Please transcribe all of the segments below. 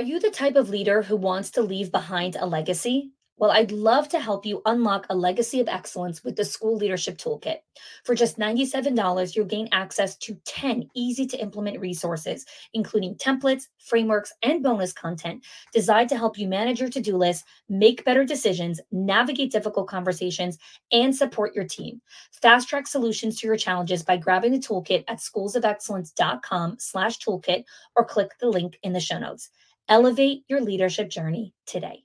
Are you the type of leader who wants to leave behind a legacy? Well, I'd love to help you unlock a legacy of excellence with the School Leadership Toolkit. For just $97, you'll gain access to 10 easy to implement resources, including templates, frameworks, and bonus content designed to help you manage your to do list, make better decisions, navigate difficult conversations, and support your team. Fast track solutions to your challenges by grabbing the toolkit at schoolsofexcellence.com/toolkit or click the link in the show notes. Elevate your leadership journey today.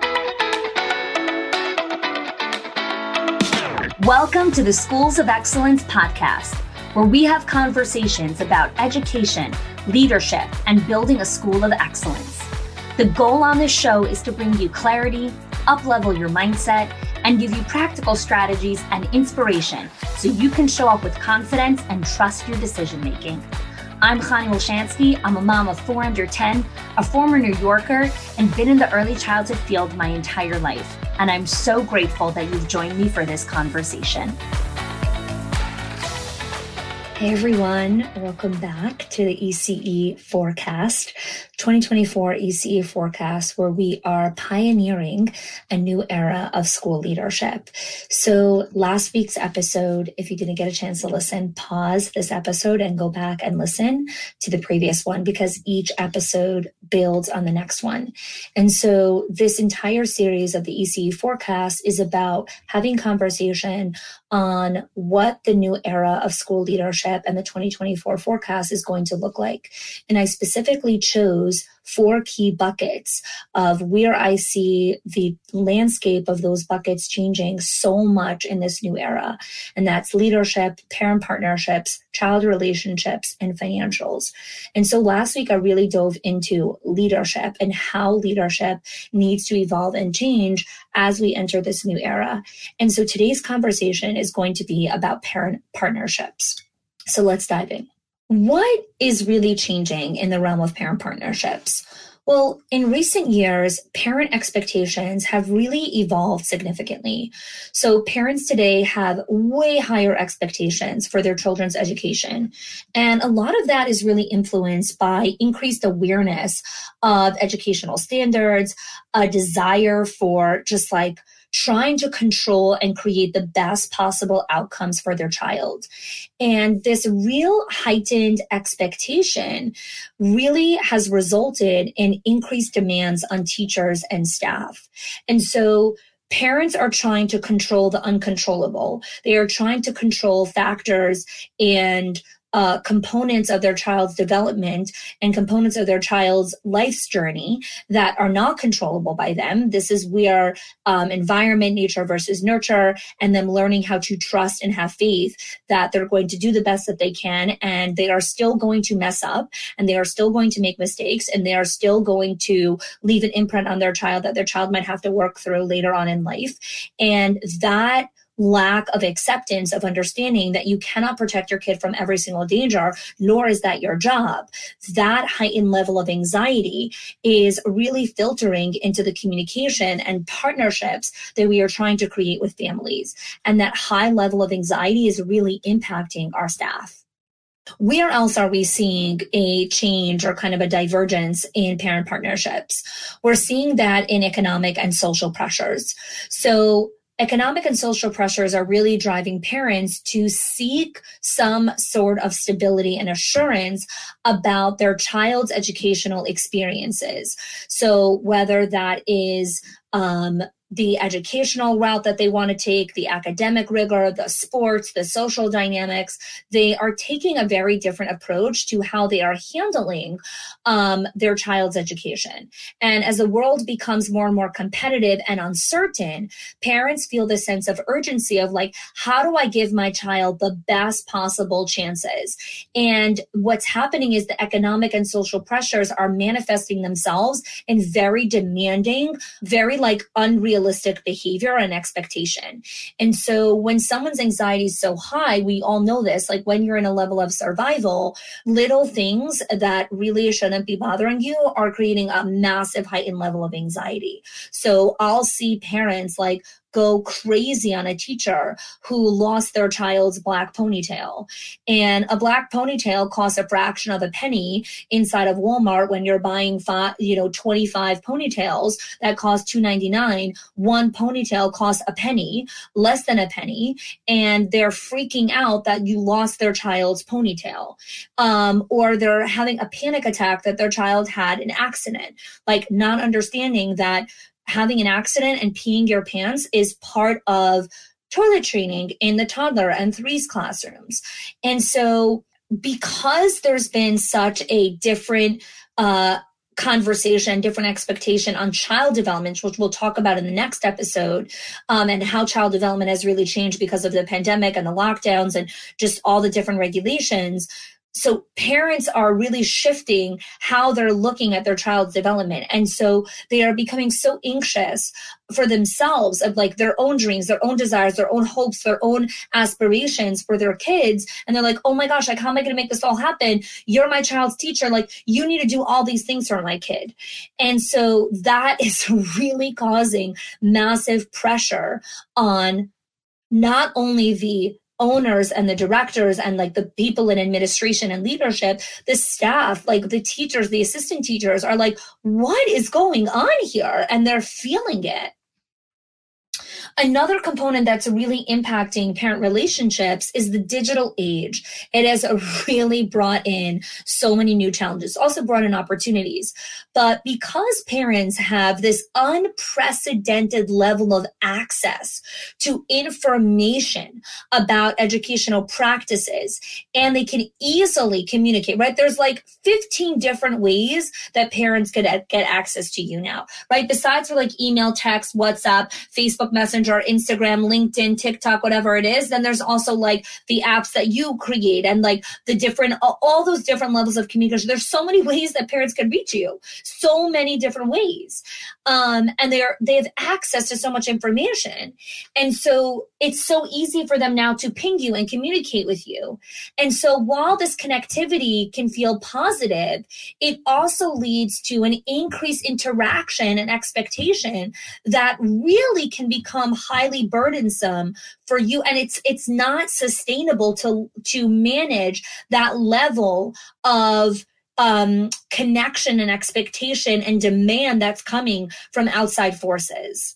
Welcome to the Schools of Excellence podcast, where we have conversations about education, leadership, and building a school of excellence. The goal on this show is to bring you clarity, up-level your mindset, and give you practical strategies and inspiration so you can show up with confidence and trust your decision-making. I'm Chani Olshansky. I'm a mom of 4 under 10, a former New Yorker, and been in the early childhood field my entire life. And I'm so grateful that you've joined me for this conversation. Hey everyone, welcome back to the ECE Forecast, 2024 ECE Forecast, where we are pioneering a new era of school leadership. So last week's episode, if you didn't get a chance to listen, pause this episode and go back and listen to the previous one because each episode builds on the next one. And so this entire series of the ECE Forecast is about having conversation on what the new era of school leadership and the 2024 forecast is going to look like. And I specifically chose 4 key buckets of where I see the landscape of those buckets changing so much in this new era. And that's leadership, parent partnerships, child relationships, and financials. And so last week, I really dove into leadership and how leadership needs to evolve and change as we enter this new era. And so today's conversation is going to be about parent partnerships. So let's dive in. What is really changing in the realm of parent partnerships? Well, in recent years, parent expectations have really evolved significantly. So parents today have way higher expectations for their children's education. And a lot of that is really influenced by increased awareness of educational standards, a desire for just like trying to control and create the best possible outcomes for their child. And this real heightened expectation really has resulted in increased demands on teachers and staff. And so parents are trying to control the uncontrollable. They are trying to control factors and components of their child's development and components of their child's life's journey that are not controllable by them. This is where environment, nature versus nurture, and them learning how to trust and have faith that they're going to do the best that they can, and they are still going to mess up, and they are still going to make mistakes, and they are still going to leave an imprint on their child that their child might have to work through later on in life. And that lack of acceptance of understanding that you cannot protect your kid from every single danger, nor is that your job. That heightened level of anxiety is really filtering into the communication and partnerships that we are trying to create with families. And that high level of anxiety is really impacting our staff. Where else are we seeing a change or kind of a divergence in parent partnerships? We're seeing that in economic and social pressures. So economic and social pressures are really driving parents to seek some sort of stability and assurance about their child's educational experiences. So whether that is the educational route that they want to take, the academic rigor, the sports, the social dynamics, they are taking a very different approach to how they are handling their child's education. And as the world becomes more and more competitive and uncertain, parents feel this sense of urgency of like, how do I give my child the best possible chances? And what's happening is the economic and social pressures are manifesting themselves in very demanding, very like unrealistic behavior and expectation. And so when someone's anxiety is so high, we all know this, like when you're in a level of survival, little things that really shouldn't be bothering you are creating a massive heightened level of anxiety. So I'll see parents like go crazy on a teacher who lost their child's black ponytail. And a black ponytail costs a fraction of a penny inside of Walmart when you're buying 25 ponytails that cost $2.99. One ponytail costs a penny, less than a penny, and they're freaking out that you lost their child's ponytail. Or they're having a panic attack that their child had an accident, like not understanding that having an accident and peeing your pants is part of toilet training in the toddler and threes classrooms. And so because there's been such a different conversation, different expectation on child development, which we'll talk about in the next episode, and how child development has really changed because of the pandemic and the lockdowns and just all the different regulations. So parents are really shifting how they're looking at their child's development. And so they are becoming so anxious for themselves of like their own dreams, their own desires, their own hopes, their own aspirations for their kids. And they're like, oh my gosh, like, how am I going to make this all happen? You're my child's teacher. Like, you need to do all these things for my kid. And so that is really causing massive pressure on not only the owners and the directors and like the people in administration and leadership, the staff, like the teachers, the assistant teachers are like, what is going on here? And they're feeling it. Another component that's really impacting parent relationships is the digital age. It has really brought in so many new challenges, also brought in opportunities. But because parents have this unprecedented level of access to information about educational practices, and they can easily communicate, right? There's like 15 different ways that parents could get access to you now, right? Besides for like email, text, WhatsApp, Facebook Messenger, Instagram, LinkedIn, TikTok, whatever it is, then there's also like the apps that you create and like the different, all those different levels of communication. There's so many ways that parents can reach you, so many different ways. And they have access to so much information. And so it's so easy for them now to ping you and communicate with you. And so while this connectivity can feel positive, it also leads to an increased interaction and expectation that really can become highly burdensome for you. And it's not sustainable to manage that level of connection and expectation and demand that's coming from outside forces.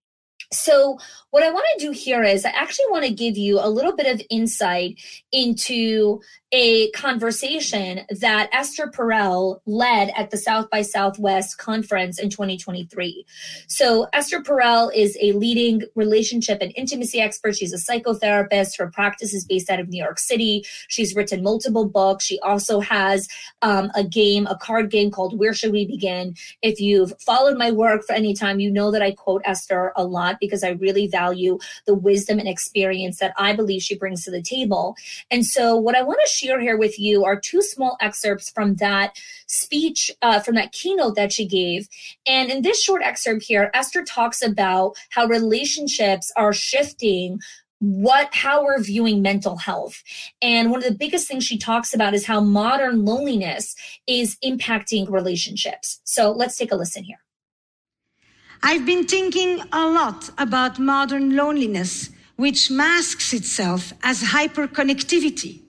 So what I want to do here is I actually want to give you a little bit of insight into a conversation that Esther Perel led at the South by Southwest conference in 2023. So Esther Perel is a leading relationship and intimacy expert. She's a psychotherapist. Her practice is based out of New York City. She's written multiple books. She also has a card game called Where Should We Begin? If you've followed my work for any time, you know that I quote Esther a lot because I really value the wisdom and experience that I believe she brings to the table. And so what I want to share here with you are two small excerpts from that speech, from that keynote that she gave. And in this short excerpt here, Esther talks about how relationships are shifting how we're viewing mental health. And one of the biggest things she talks about is how modern loneliness is impacting relationships. So let's take a listen here. I've been thinking a lot about modern loneliness, which masks itself as hyperconnectivity.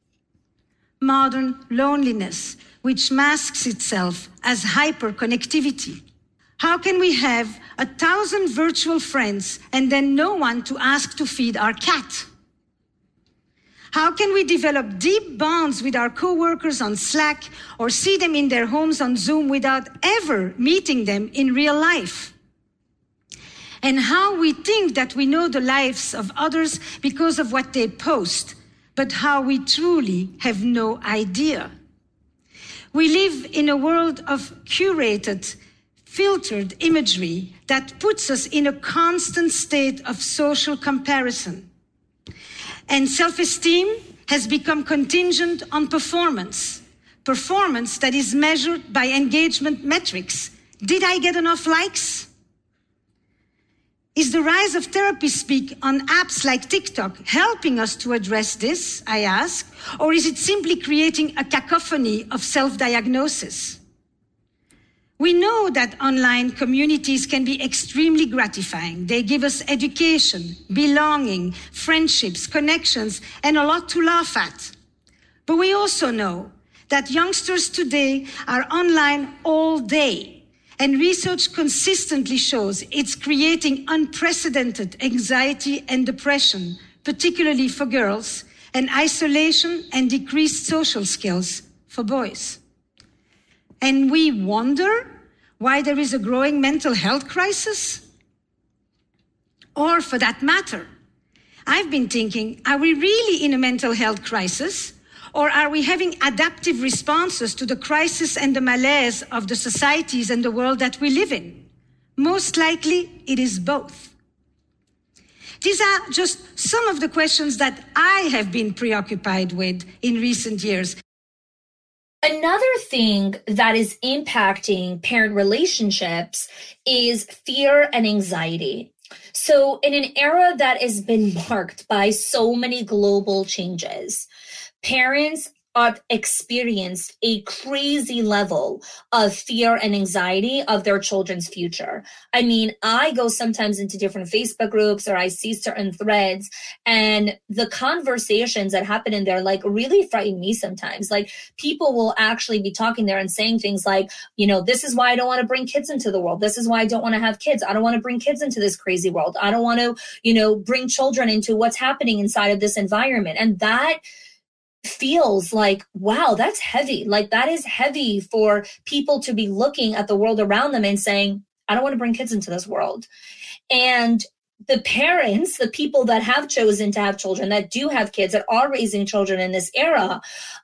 Modern loneliness, which masks itself as hyperconnectivity. How can we have 1,000 virtual friends and then no one to ask to feed our cat? How can we develop deep bonds with our coworkers on Slack or see them in their homes on Zoom without ever meeting them in real life? And how we think that we know the lives of others because of what they post, but how we truly have no idea. We live in a world of curated, filtered imagery that puts us in a constant state of social comparison. And self-esteem has become contingent on performance that is measured by engagement metrics. Did I get enough likes? Is the rise of therapy speak on apps like TikTok helping us to address this, I ask? Or is it simply creating a cacophony of self-diagnosis? We know that online communities can be extremely gratifying. They give us education, belonging, friendships, connections, and a lot to laugh at. But we also know that youngsters today are online all day, and research consistently shows it's creating unprecedented anxiety and depression, particularly for girls, and isolation and decreased social skills for boys. And we wonder why there is a growing mental health crisis? Or for that matter, I've been thinking, are we really in a mental health crisis? Or are we having adaptive responses to the crisis and the malaise of the societies and the world that we live in? Most likely, it is both. These are just some of the questions that I have been preoccupied with in recent years. Another thing that is impacting parent relationships is fear and anxiety. So in an era that has been marked by so many global changes, parents have experienced a crazy level of fear and anxiety of their children's future. I mean, I go sometimes into different Facebook groups or I see certain threads, and the conversations that happen in there like really frighten me sometimes. Like people will actually be talking there and saying things like, you know, this is why I don't want to bring kids into the world. This is why I don't want to have kids. I don't want to bring kids into this crazy world. I don't want to, you know, bring children into what's happening inside of this environment. And that feels like, wow, that's heavy. Like that is heavy for people to be looking at the world around them and saying, I don't want to bring kids into this world. And the parents, the people that have chosen to have children, that do have kids, that are raising children in this era,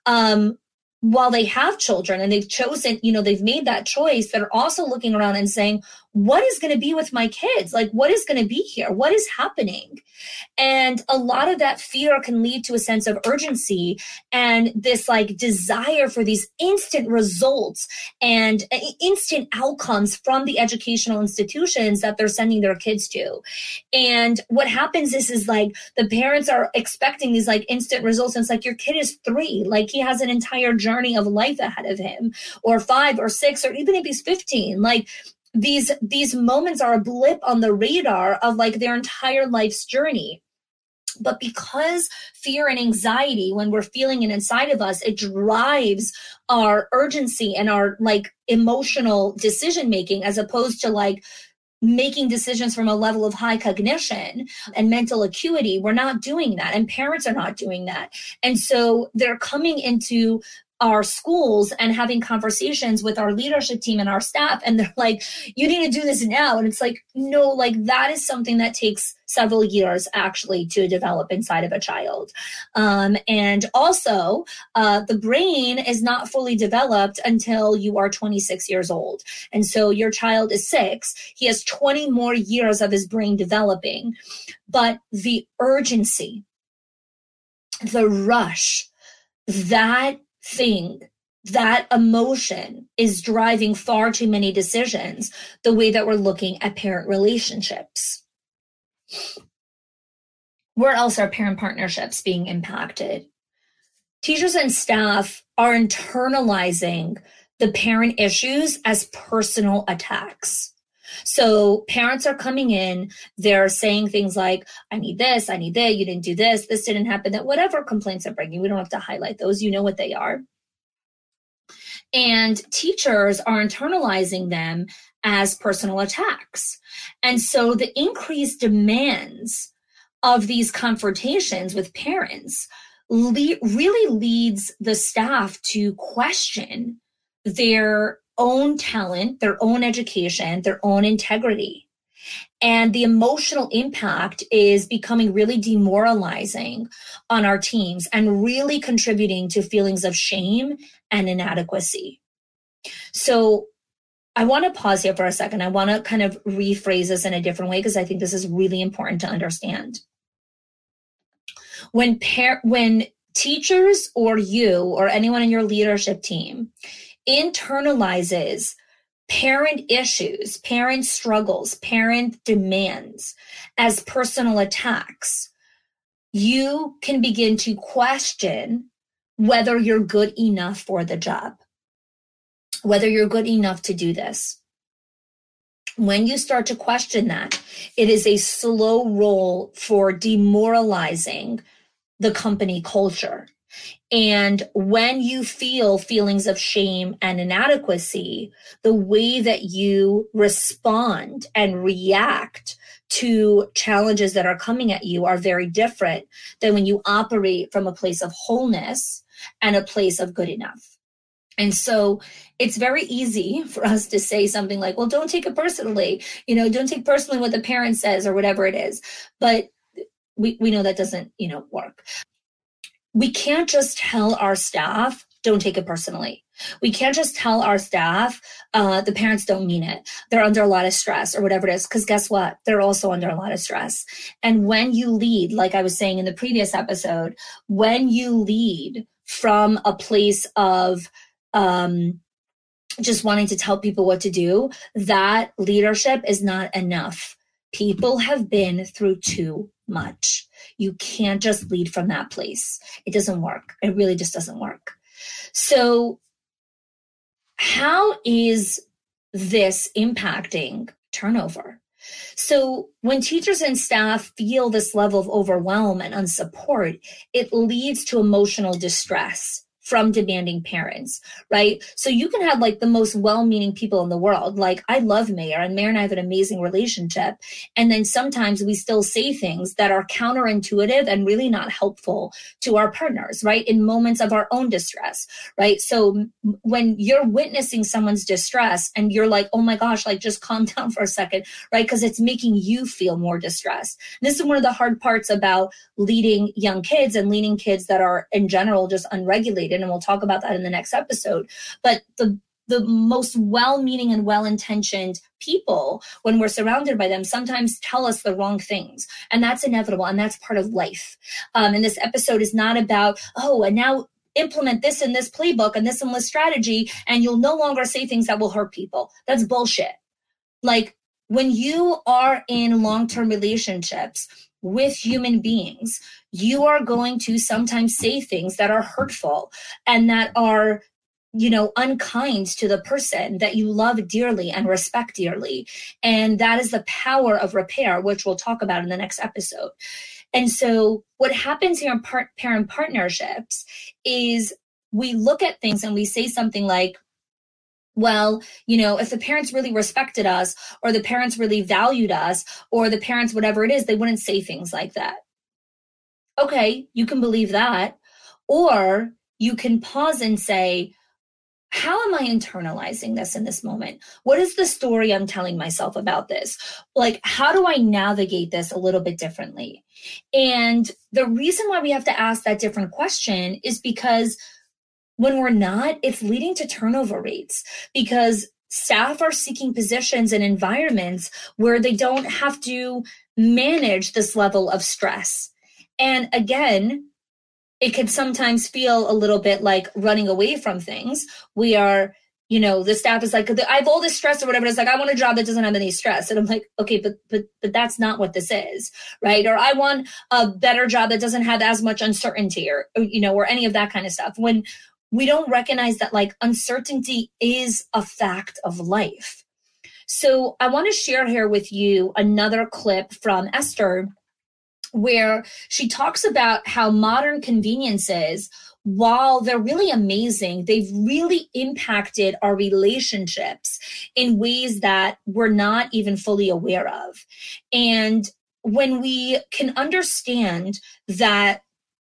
while they have children and they've chosen, you know, they've made that choice, they're also looking around and saying, what is going to be with my kids? Like, what is going to be here? What is happening? And a lot of that fear can lead to a sense of urgency and this like desire for these instant results and instant outcomes from the educational institutions that they're sending their kids to. And what happens is like the parents are expecting these like instant results. And it's like, your kid is 3, like he has an entire journey of life ahead of him, or 5 or 6, or even if he's 15, like these moments are a blip on the radar of like their entire life's journey. But because fear and anxiety, when we're feeling it inside of us, it drives our urgency and our like emotional decision making, as opposed to like making decisions from a level of high cognition and mental acuity. We're not doing that, and parents are not doing that. And so they're coming into our schools and having conversations with our leadership team and our staff, and they're like, you need to do this now. And it's like, no, like that is something that takes several years actually to develop inside of a child. And also the brain is not fully developed until you are 26 years old. And so your child is 6, he has 20 more years of his brain developing. But the urgency, the rush, that emotion is driving far too many decisions the way that we're looking at parent relationships. Where else are parent partnerships being impacted? Teachers and staff are internalizing the parent issues as personal attacks. So parents are coming in, they're saying things like, I need this, I need that, you didn't do this didn't happen, that whatever complaints they're bringing, we don't have to highlight those, you know what they are. And teachers are internalizing them as personal attacks. And so the increased demands of these confrontations with parents really leads the staff to question their own talent, their own education, their own integrity. And the emotional impact is becoming really demoralizing on our teams and really contributing to feelings of shame and inadequacy. So I want to pause here for a second. I want to kind of rephrase this in a different way, because I think this is really important to understand. When teachers or you or anyone in your leadership team internalizes parent issues, parent struggles, parent demands as personal attacks, you can begin to question whether you're good enough for the job. whether you're good enough to do this. When you start to question that, it is a slow roll for demoralizing the company culture. And when you feel feelings of shame and inadequacy, the way that you respond and react to challenges that are coming at you are very different than when you operate from a place of wholeness and a place of good enough. And so it's very easy for us to say something like, well, don't take it personally, don't take personally what the parent says or whatever it is. But we know that doesn't, work. We can't just tell our staff, don't take it personally. We can't just tell our staff, the parents don't mean it. They're under a lot of stress or whatever it is, because guess what? They're also under a lot of stress. And when you lead, like I was saying in the previous episode, when you lead from a place of just wanting to tell people what to do, that leadership is not enough. People have been through too much. You can't just lead from that place. It doesn't work. It really just doesn't work. So how is this impacting turnover? So when teachers and staff feel this level of overwhelm and unsupport, it leads to emotional distress from demanding parents, right? So you can have like the most well-meaning people in the world. Like I love Meir, and Meir and I have an amazing relationship. And then sometimes we still say things that are counterintuitive and really not helpful to our partners, right? In moments of our own distress, right? So when you're witnessing someone's distress and you're like, oh my gosh, like just calm down for a second, right? Because it's making you feel more distressed. This is one of the hard parts about leading young kids and leading kids that are in general just unregulated. And we'll talk about that in the next episode. But the most well-meaning and well-intentioned people, when we're surrounded by them, sometimes tell us the wrong things. And that's inevitable. And that's part of life. And this episode is not about, and now implement this in this playbook and this in this strategy, and you'll no longer say things that will hurt people. That's bullshit. Like when you are in long-term relationships with human beings, you are going to sometimes say things that are hurtful and that are, unkind to the person that you love dearly and respect dearly. And that is the power of repair, which we'll talk about in the next episode. And so what happens here in parent partnerships is we look at things and we say something like, well, if the parents really respected us, or the parents really valued us, or the parents, whatever it is, they wouldn't say things like that. Okay, you can believe that. Or you can pause and say, how am I internalizing this in this moment? What is the story I'm telling myself about this? Like, how do I navigate this a little bit differently? And the reason why we have to ask that different question is because when we're not, it's leading to turnover rates, because staff are seeking positions and environments where they don't have to manage this level of stress. And again, it can sometimes feel a little bit like running away from things. We are, the staff is like, I have all this stress or whatever. It's like, I want a job that doesn't have any stress. And I'm like, okay, but that's not what this is, right? Or I want a better job that doesn't have as much uncertainty or any of that kind of stuff. When we don't recognize that like uncertainty is a fact of life. So I want to share here with you another clip from Esther, where she talks about how modern conveniences, while they're really amazing, they've really impacted our relationships in ways that we're not even fully aware of. And when we can understand that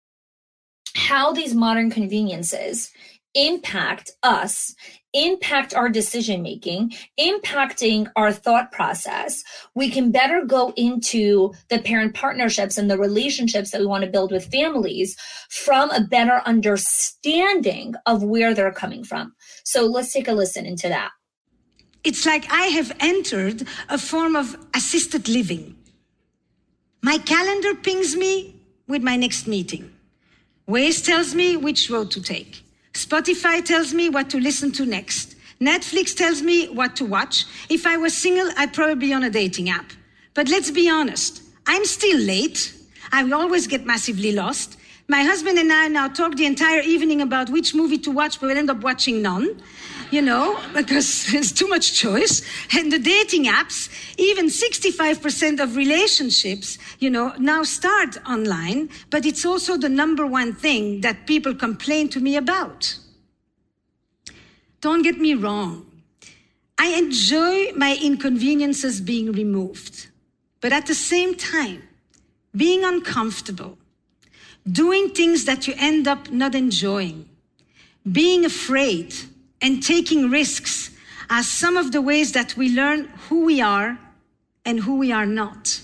how these modern conveniences impact us, impact our decision-making, impacting our thought process, we can better go into the parent partnerships and the relationships that we want to build with families from a better understanding of where they're coming from. So let's take a listen into that. It's like I have entered a form of assisted living. My calendar pings me with my next meeting. Waze tells me which road to take. Spotify tells me what to listen to next. Netflix tells me what to watch. If I was single, I'd probably be on a dating app. But let's be honest, I'm still late. I always get massively lost. My husband and I now talk the entire evening about which movie to watch, but we'll end up watching none. because there's too much choice. And the dating apps, even 65% of relationships, now start online, but it's also the number one thing that people complain to me about. Don't get me wrong. I enjoy my inconveniences being removed, but at the same time, being uncomfortable, doing things that you end up not enjoying, being afraid, and taking risks are some of the ways that we learn who we are and who we are not.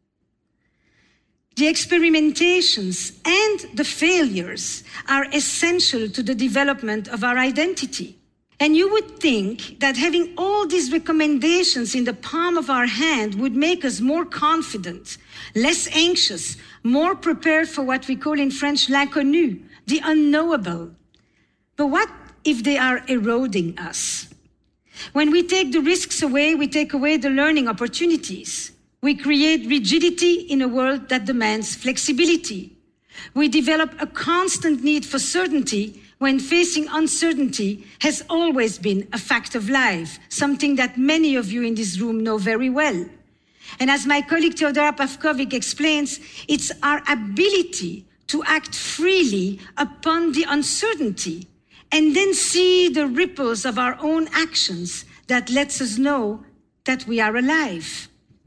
The experimentations and the failures are essential to the development of our identity. And you would think that having all these recommendations in the palm of our hand would make us more confident, less anxious, more prepared for what we call in French l'inconnu, the unknowable. But what if they are eroding us? When we take the risks away, we take away the learning opportunities. We create rigidity in a world that demands flexibility. We develop a constant need for certainty when facing uncertainty has always been a fact of life, something that many of you in this room know very well. And as my colleague Theodora Pavkovic explains, it's our ability to act freely upon the uncertainty and then see the ripples of our own actions that lets us know that we are alive.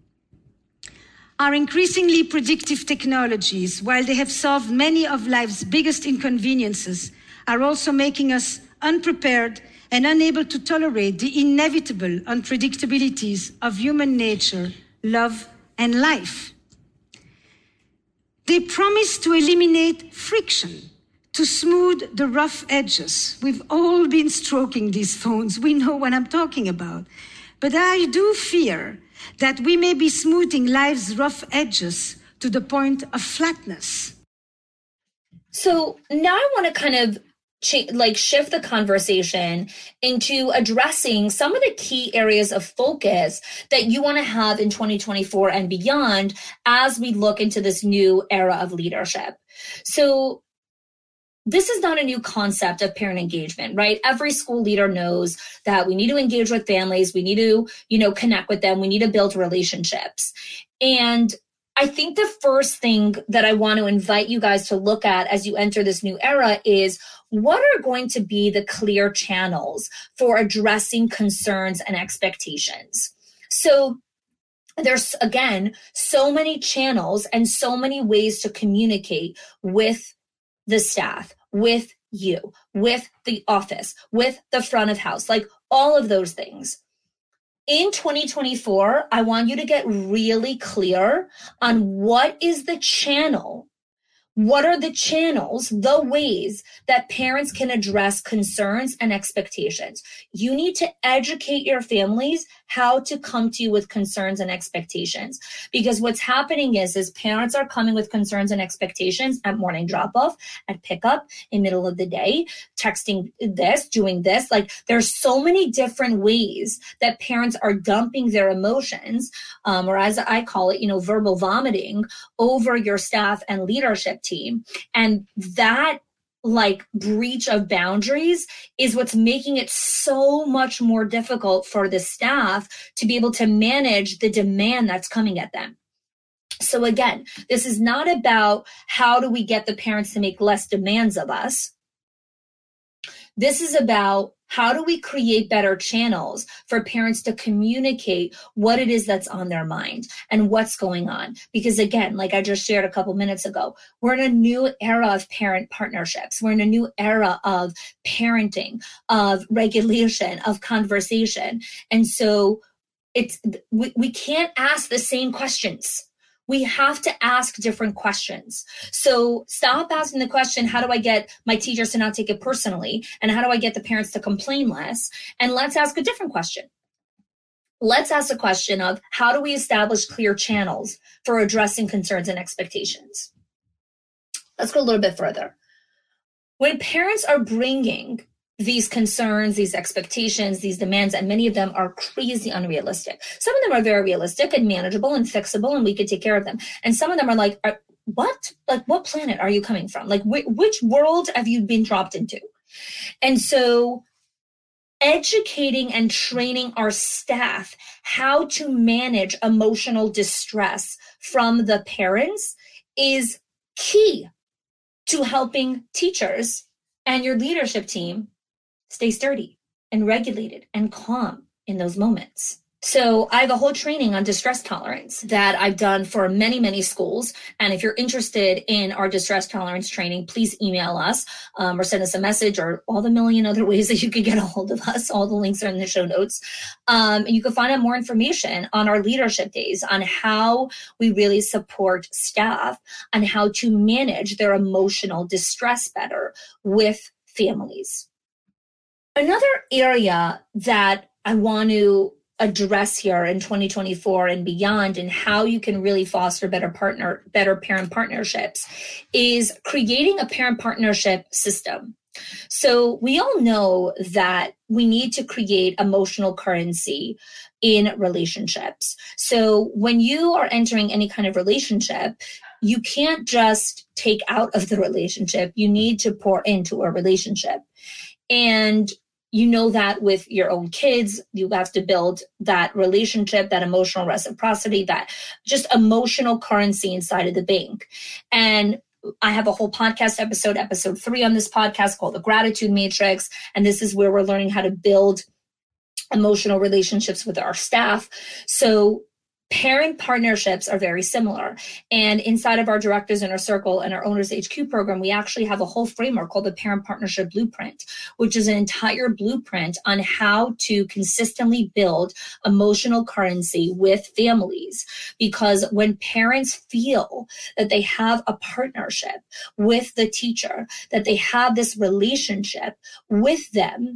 Our increasingly predictive technologies, while they have solved many of life's biggest inconveniences, are also making us unprepared and unable to tolerate the inevitable unpredictabilities of human nature, love, and life. They promise to eliminate friction, to smooth the rough edges. We've all been stroking these phones. We know what I'm talking about. But I do fear that we may be smoothing life's rough edges to the point of flatness. So now I want to kind of shift the conversation into addressing some of the key areas of focus that you want to have in 2024 and beyond as we look into this new era of leadership. So this is not a new concept of parent engagement, right? Every school leader knows that we need to engage with families. We need to, connect with them. We need to build relationships. And I think the first thing that I want to invite you guys to look at as you enter this new era is what are going to be the clear channels for addressing concerns and expectations. So there's, again, so many channels and so many ways to communicate with the staff, with you, with the office, with the front of house, like all of those things. In 2024, I want you to get really clear on what is the channel. What are the channels, the ways that parents can address concerns and expectations? You need to educate your families how to come to you with concerns and expectations. Because what's happening is parents are coming with concerns and expectations at morning drop-off, at pickup, in middle of the day, texting this, doing this. Like there's so many different ways that parents are dumping their emotions, or as I call it, verbal vomiting over your staff and leadership team. And that breach of boundaries is what's making it so much more difficult for the staff to be able to manage the demand that's coming at them. So again, this is not about how do we get the parents to make less demands of us. This is about how do we create better channels for parents to communicate what it is that's on their mind and what's going on? Because again, like I just shared a couple minutes ago, we're in a new era of parent partnerships. We're in a new era of parenting, of regulation, of conversation. And so we can't ask the same questions. We have to ask different questions. So stop asking the question, how do I get my teachers to not take it personally? And how do I get the parents to complain less? And let's ask a different question. Let's ask a question of how do we establish clear channels for addressing concerns and expectations? Let's go a little bit further. When parents are bringing these concerns, these expectations, these demands, and many of them are crazy unrealistic. Some of them are very realistic and manageable and fixable, and we could take care of them. And some of them are like, what? Like, what planet are you coming from? Like, which world have you been dropped into? And so educating and training our staff how to manage emotional distress from the parents is key to helping teachers and your leadership team stay sturdy and regulated and calm in those moments. So I have a whole training on distress tolerance that I've done for many, many schools. And if you're interested in our distress tolerance training, please email us or send us a message, or all the million other ways that you can get a hold of us. All the links are in the show notes. And you can find out more information on our leadership days on how we really support staff and how to manage their emotional distress better with families. Another area that I want to address here in 2024 and beyond, and how you can really foster better parent partnerships, is creating a parent partnership system. So we all know that we need to create emotional currency in relationships. So when you are entering any kind of relationship, you can't just take out of the relationship. You need to pour into a relationship. And you know that with your own kids, you have to build that relationship, that emotional reciprocity, that just emotional currency inside of the bank. And I have a whole podcast episode 3 on this podcast called The Gratitude Matrix. And this is where we're learning how to build emotional relationships with our staff. So parent partnerships are very similar. And inside of our Directors Inner Circle and our Owners HQ program, we actually have a whole framework called the Parent Partnership Blueprint, which is an entire blueprint on how to consistently build emotional currency with families. Because when parents feel that they have a partnership with the teacher, that they have this relationship with them,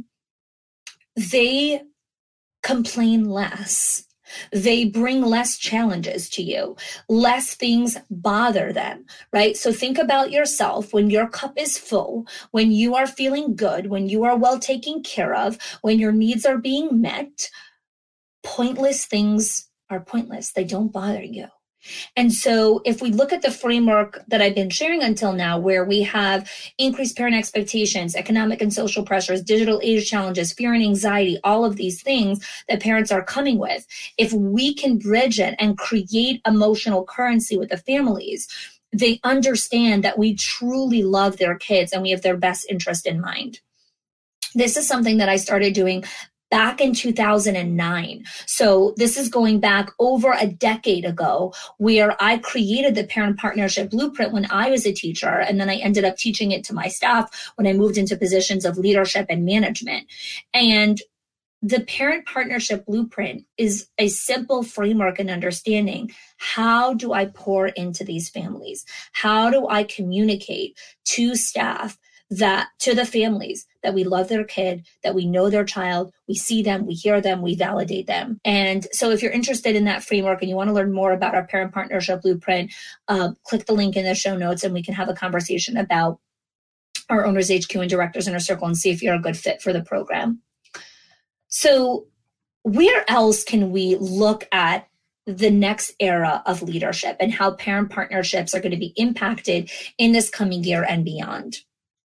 they complain less. They bring less challenges to you. Less things bother them, right? So think about yourself when your cup is full, when you are feeling good, when you are well taken care of, when your needs are being met. Pointless things are pointless. They don't bother you. And so if we look at the framework that I've been sharing until now, where we have increased parent expectations, economic and social pressures, digital age challenges, fear and anxiety, all of these things that parents are coming with, if we can bridge it and create emotional currency with the families, they understand that we truly love their kids and we have their best interest in mind. This is something that I started doing back in 2009. So this is going back over a decade ago, where I created the Parent Partnership Blueprint when I was a teacher. And then I ended up teaching it to my staff when I moved into positions of leadership and management. And the Parent Partnership Blueprint is a simple framework and understanding. How do I pour into these families? How do I communicate to staff, that to the families, that we love their kid, that we know their child, we see them, we hear them, we validate them. And so if you're interested in that framework and you want to learn more about our Parent Partnership Blueprint, click the link in the show notes and we can have a conversation about our Owners HQ and Directors Inner Circle and see if you're a good fit for the program. So where else can we look at the next era of leadership and how parent partnerships are going to be impacted in this coming year and beyond?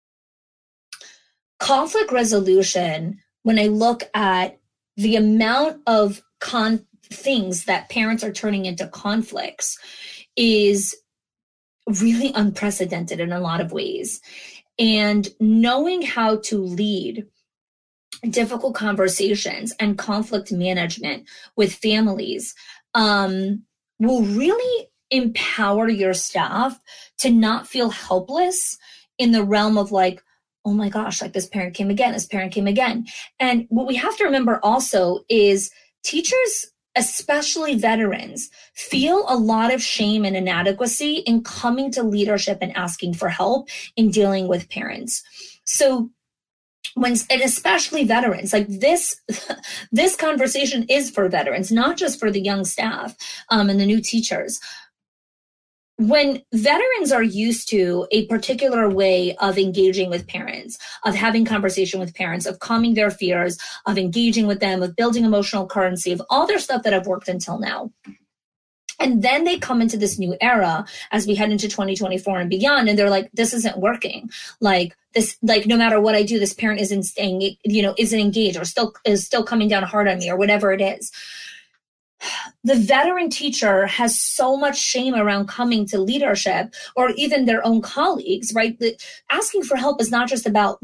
Conflict resolution, when I look at the amount of things that parents are turning into conflicts, is really unprecedented in a lot of ways. And knowing how to lead difficult conversations and conflict management with families will really empower your staff to not feel helpless in the realm of like, oh my gosh, like this parent came again. And what we have to remember also is teachers, especially veterans, feel a lot of shame and inadequacy in coming to leadership and asking for help in dealing with parents. So and especially veterans, like this conversation is for veterans, not just for the young staff and the new teachers. When veterans are used to a particular way of engaging with parents, of having conversation with parents, of calming their fears, of engaging with them, of building emotional currency, of all their stuff that I've worked until now, And then they come into this new era as we head into 2024 and beyond. And they're like, this isn't working. Like this, like no matter what I do, this parent isn't staying, isn't engaged or is still coming down hard on me or whatever it is. The veteran teacher has so much shame around coming to leadership or even their own colleagues, right? Asking for help is not just about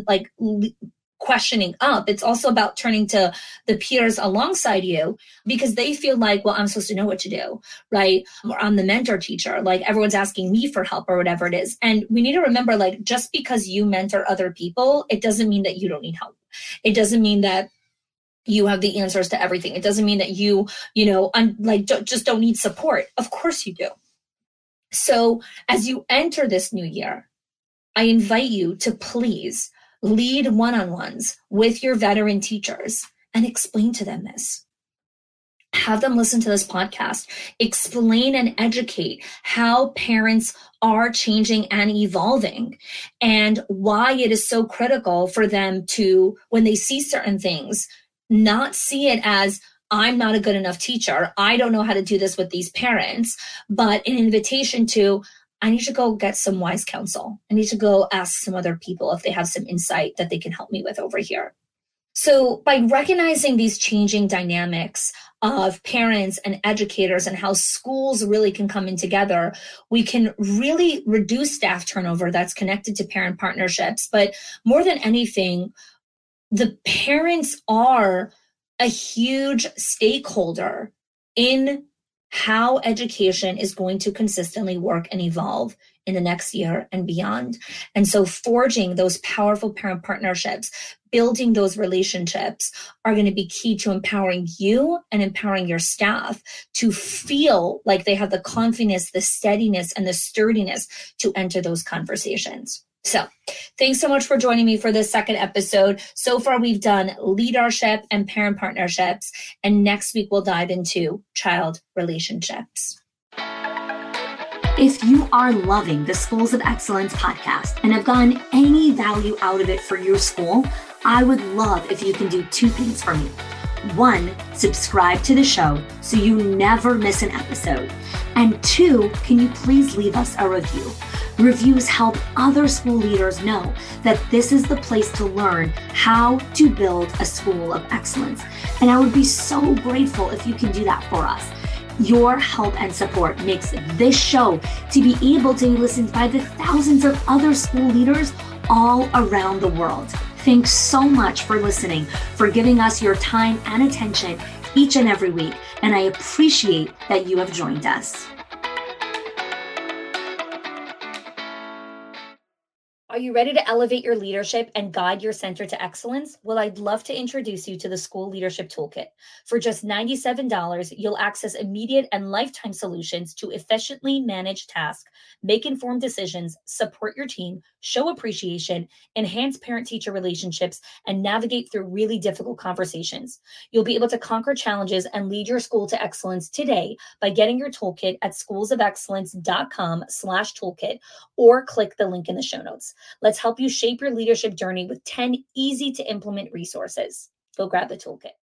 questioning up. It's also about turning to the peers alongside you because they feel like, well, I'm supposed to know what to do, right? Or I'm the mentor teacher, like everyone's asking me for help or whatever it is. And we need to remember, like, just because you mentor other people, it doesn't mean that you don't need help. It doesn't mean that you have the answers to everything. It doesn't mean that you just don't need support. Of course you do. So as you enter this new year, I invite you to please lead one-on-ones with your veteran teachers and explain to them this. Have them listen to this podcast, explain and educate how parents are changing and evolving and why it is so critical for them to, when they see certain things, not see it as, I'm not a good enough teacher. I don't know how to do this with these parents, but an invitation to, I need to go get some wise counsel. I need to go ask some other people if they have some insight that they can help me with over here. So by recognizing these changing dynamics of parents and educators and how schools really can come in together, we can really reduce staff turnover that's connected to parent partnerships. But more than anything, the parents are a huge stakeholder in how education is going to consistently work and evolve in the next year and beyond. And so forging those powerful parent partnerships, building those relationships are going to be key to empowering you and empowering your staff to feel like they have the confidence, the steadiness, and the sturdiness to enter those conversations. So thanks so much for joining me for this second episode. So far, we've done leadership and parent partnerships, and next week we'll dive into child relationships. If you are loving the Schools of Excellence podcast and have gotten any value out of it for your school, I would love if you can do two things for me. One, subscribe to the show so you never miss an episode. And two, can you please leave us a review? Reviews help other school leaders know that this is the place to learn how to build a school of excellence. And I would be so grateful if you can do that for us. Your help and support makes this show to be able to be listened by the thousands of other school leaders all around the world. Thanks so much for listening, for giving us your time and attention each and every week. And I appreciate that you have joined us. Are you ready to elevate your leadership and guide your center to excellence? Well, I'd love to introduce you to the School Leadership Toolkit. For just $97, you'll access immediate and lifetime solutions to efficiently manage tasks, make informed decisions, support your team, show appreciation, enhance parent-teacher relationships, and navigate through really difficult conversations. You'll be able to conquer challenges and lead your school to excellence today by getting your toolkit at schoolsofexcellence.com/toolkit or click the link in the show notes. Let's help you shape your leadership journey with 10 easy to implement resources. Go grab the toolkit.